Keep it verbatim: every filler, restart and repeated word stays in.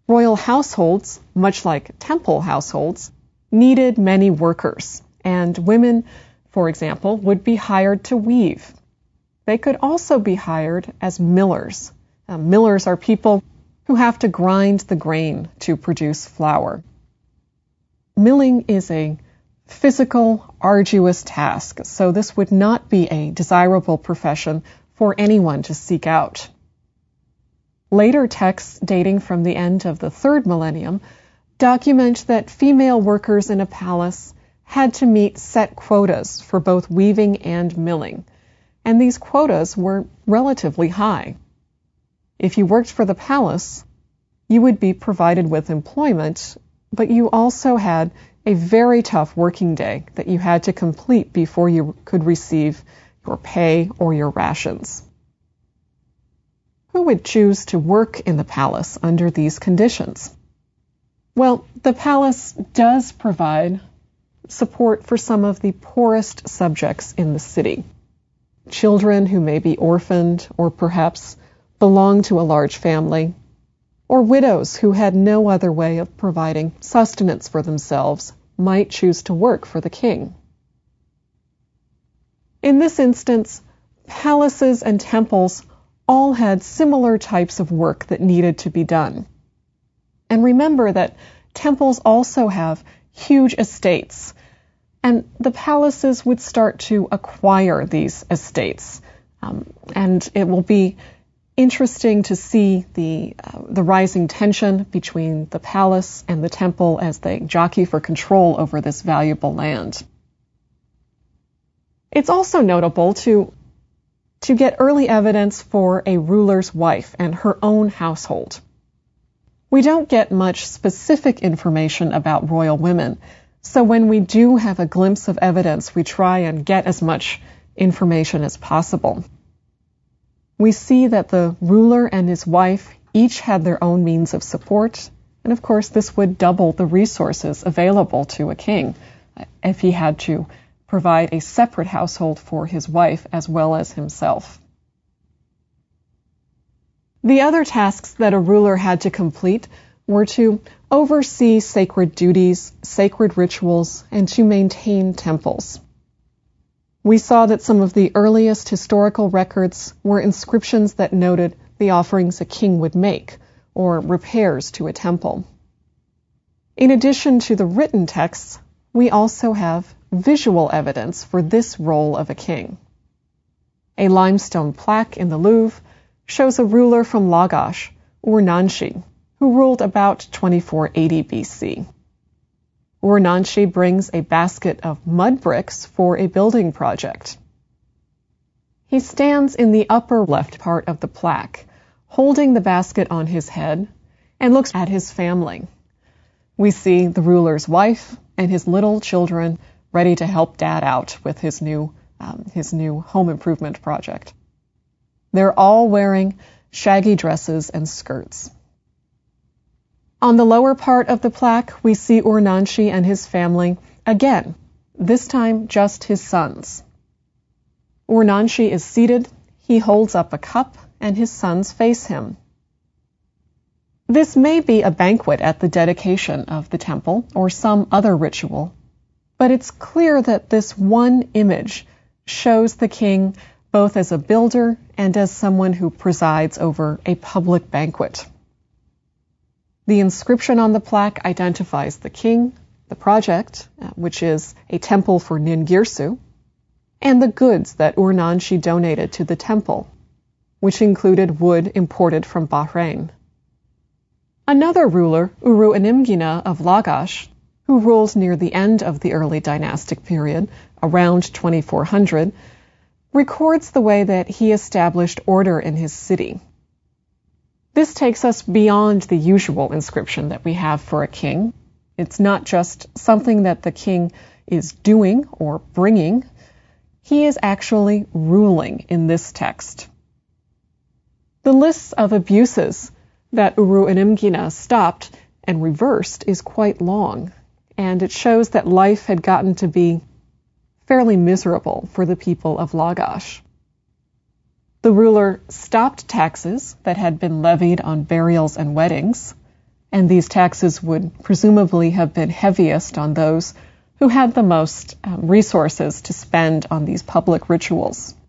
Royal households, much like temple households, needed many workers, and women, for example, would be hired to weave. They could also be hired as millers. Uh, millers are people who have to grind the grain to produce flour. Milling is a physical, arduous task, so this would not be a desirable profession for anyone to seek out. Later texts dating from the end of the third millennium document that female workers in a palace had to meet set quotas for both weaving and milling, and these quotas were relatively high. If you worked for the palace, you would be provided with employment, but you also had a very tough working day that you had to complete before you could receive your pay or your rations. Who would choose to work in the palace under these conditions? Well, the palace does provide support for some of the poorest subjects in the city. Children who may be orphaned or perhaps belong to a large family, or widows who had no other way of providing sustenance for themselves might choose to work for the king. In this instance, palaces and temples all had similar types of work that needed to be done. And remember that temples also have huge estates, and the palaces would start to acquire these estates. Um, and it will be interesting to see the uh, the rising tension between the palace and the temple as they jockey for control over this valuable land. It's also notable to to get early evidence for a ruler's wife and her own household. We don't get much specific information about royal women, so when we do have a glimpse of evidence, we try and get as much information as possible. We see that the ruler and his wife each had their own means of support, and of course this would double the resources available to a king if he had to provide a separate household for his wife as well as himself. The other tasks that a ruler had to complete were to oversee sacred duties, sacred rituals, and to maintain temples. We saw that some of the earliest historical records were inscriptions that noted the offerings a king would make, or repairs to a temple. In addition to the written texts, we also have visual evidence for this role of a king. A limestone plaque in the Louvre shows a ruler from Lagash, Urnanshi, who ruled about twenty-four eighty B C. Urnanshi brings a basket of mud bricks for a building project. He stands in the upper left part of the plaque, holding the basket on his head, and looks at his family. We see the ruler's wife and his little children ready to help Dad out with his new, um, his new home improvement project. They're all wearing shaggy dresses and skirts. On the lower part of the plaque, we see Urnanshi and his family again, this time just his sons. Urnanshi is seated, he holds up a cup, and his sons face him. This may be a banquet at the dedication of the temple or some other ritual, but it's clear that this one image shows the king both as a builder and as someone who presides over a public banquet. The inscription on the plaque identifies the king, the project, which is a temple for Ningirsu, and the goods that Urnanshi donated to the temple, which included wood imported from Bahrain. Another ruler, Uru Inimgina of Lagash, who ruled near the end of the early dynastic period, around twenty-four hundred, records the way that he established order in his city. This takes us beyond the usual inscription that we have for a king. It's not just something that the king is doing or bringing. He is actually ruling in this text. The list of abuses that Uru Inimgina stopped and reversed is quite long, and it shows that life had gotten to be fairly miserable for the people of Lagash. The ruler stopped taxes that had been levied on burials and weddings. and these taxes would presumably have been heaviest on those who had the most um, resources to spend on these public rituals.